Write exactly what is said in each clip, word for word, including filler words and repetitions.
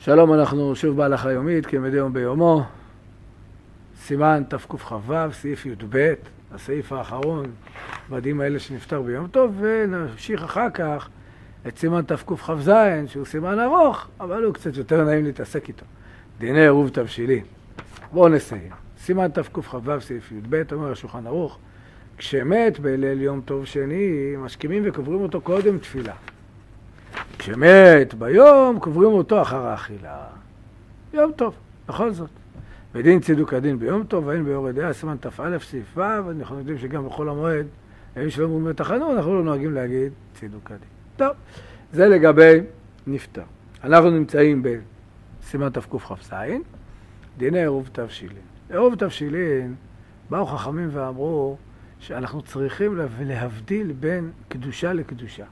שלום, אנחנו שוב בהלכה יומית, כמדי יום ביומו, סימן תקכ"ו, סעיף י"ב, הסעיף האחרון, בדין האלה שנפטר ביום טוב, ונמשיך אחר כך את סימן תקכ"ז, שהוא סימן ארוך, אבל הוא קצת יותר נעים להתעסק איתו. דיני עירוב תבשילין. בואו נסיים. סימן תקכ"ו, סעיף י"ב, אומר השולחן ערוך, כשמת בליל יום טוב שני, משכימים וקוברים אותו קודם תפילה. כשמת ביום, קוברים אותו אחר האכילה. יום טוב, בכל זאת. בדין צידוק הדין ביום טוב, והן ביורה דעה, סימן ת"א, סעיף ו', ואנחנו יודעים שגם בכל המועד, אם שלא אומרים בתחנון, אנחנו לא נוהגים להגיד צידוק הדין. טוב, זה לגבי נפטר. אנחנו נמצאים בסימן תקכ"ז, דיני עירוב תבשילין. עירוב תבשילין, באו חכמים ואמרו שאנחנו צריכים להבדיל בין קדושה לקדושה.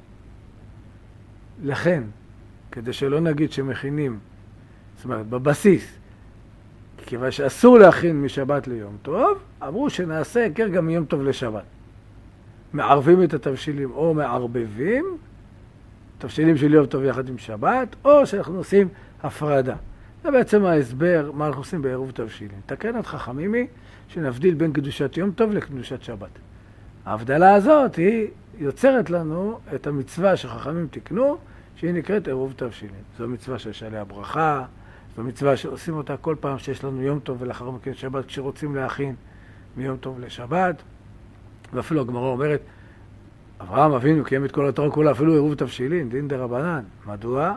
לכן, כדי שלא נגיד שמכינים, זאת אומרת, בבסיס, כיוון שאסור להכין משבת ליום טוב, אמרו שנעשה היכר גם מיום טוב לשבת. מערבים את התבשילים או מערבבים, תבשילים של יום טוב יחד עם שבת, או שאנחנו עושים הפרדה. זה בעצם ההסבר, מה אנחנו עושים בעירוב תבשילין. תקנת חכמים היא שנבדיל בין קדושת יום טוב לקדושת שבת. ההבדלה הזאת היא יוצרת לנו את המצווה שחכמים תקנו, שהיא נקראת עירוב תבשילין. זו מצווה שיש עליה ברכה, זו מצווה שעושים אותה כל פעם שיש לנו יום טוב ולאחר מכן שבת, כשרוצים להכין מיום טוב לשבת. ואפילו הגמרא אומרת, אברהם אבינו קיים את כל התורה כולה, אפילו עירוב תבשילין, דין דרבנן. מדוע?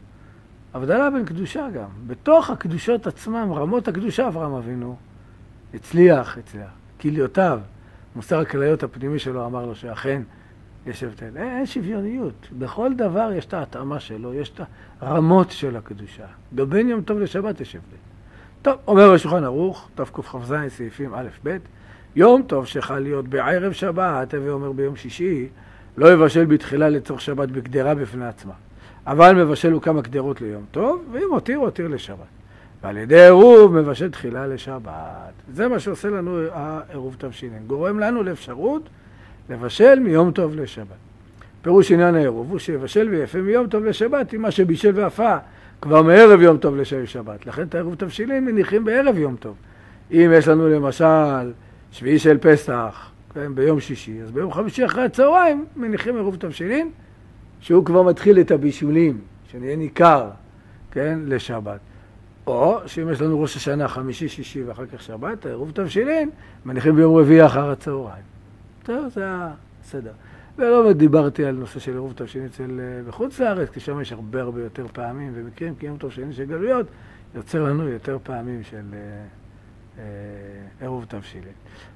הבדלה בין קדושה גם. בתוך הקדושות עצמם, רמות הקדושה, אברהם אבינו הצליח, הצליח. כליותיו, מוסר הכליות הפנימי שלו אמר לו שאכן יש הבדל. אין, אין שוויוניות. בכל דבר יש את ההתאמה שלו, יש את הרמות של הקדושה. גם בין יום טוב לשבת יש הבדל. טוב, אומר השולחן ערוך, תקכ"ז, סעיפים א' ב', יום טוב שחל להיות בערב שבת, הווה אומר ביום שישי, לא יבשל בתחילה לצורך שבת בקדרה בפני עצמה. אבל מבשל הוא כמה קדרות ליום טוב, ואם הותיר, הותיר לשבת. ועל ידי עירוב מבשל תחילה לשבת. זה מה שעושה לנו העירוב תבשילין. גורם לנו לאפשרות לבשל מיום טוב לשבת. פירוש עניין העירוב הוא שיבשל ויפה מיום טוב לשבת, עם מה שבישל ואפה כבר מערב יום טוב לשבת. לכן את העירוב תבשילין מניחים בערב יום טוב. אם יש לנו למשל שביעי של פסח, כן, ביום שישי, אז ביום חמישי אחרי הצהריים מניחים עירוב תבשילין, שהוא כבר מתחיל את הבישולים, שנהיה ניכר, כן, לשבת. או שאם יש לנו ראש השנה חמישי, שישי ואחר כך שבת, העירוב תבשילין, מניחים ביום רביעי אחר הצהריים. טוב, זה הסדר. ולא דיברתי על נושא של עירוב תבשילין אצל בחוץ לארץ, כי שם יש הרבה הרבה יותר פעמים, ומקרים כי יום תבשילין של גלויות, יוצר לנו יותר פעמים של עירוב תבשילין.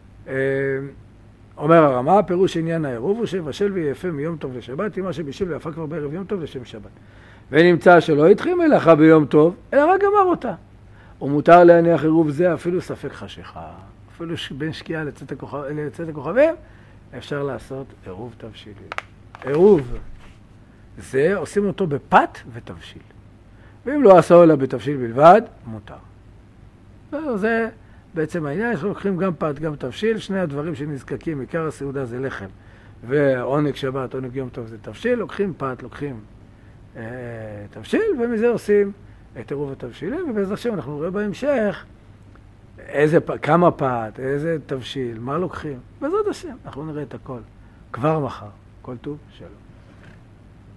אומר הרמה, פירוש עניין העירוב הוא שבשל ויפה מיום טוב לשבת, עם מה שבישל ויפה כבר בערב יום טוב לשם שבת. ונמצא שלא התחיל מלאכה ביום טוב, אלא רק גמר אותה. ומותר להניח עירוב זה אפילו ספק חשיכה. אפילו בין שקיעה לצאת הכוכב, לצאת הכוכבים, אפשר לעשות עירוב תבשילין. עירוב זה עושים אותו בפת ותבשיל. ואם לא עשו אלא בתבשיל בלבד, מותר. זה בעצם העניין, אנחנו לוקחים גם פת, גם תבשיל, שני הדברים שנזקקים, עיקר הסעודה זה לחם, ועונג שבת, עונג יום טוב זה תבשיל, לוקחים פת, לוקחים אה, תבשיל, ומזה עושים את עירוב התבשילים, ובעזרת השם אנחנו נראה בהמשך איזה, כמה פת, איזה תבשיל, מה לוקחים. בעזרת השם אנחנו נראה את הכל כבר מחר. כל טוב, שלום.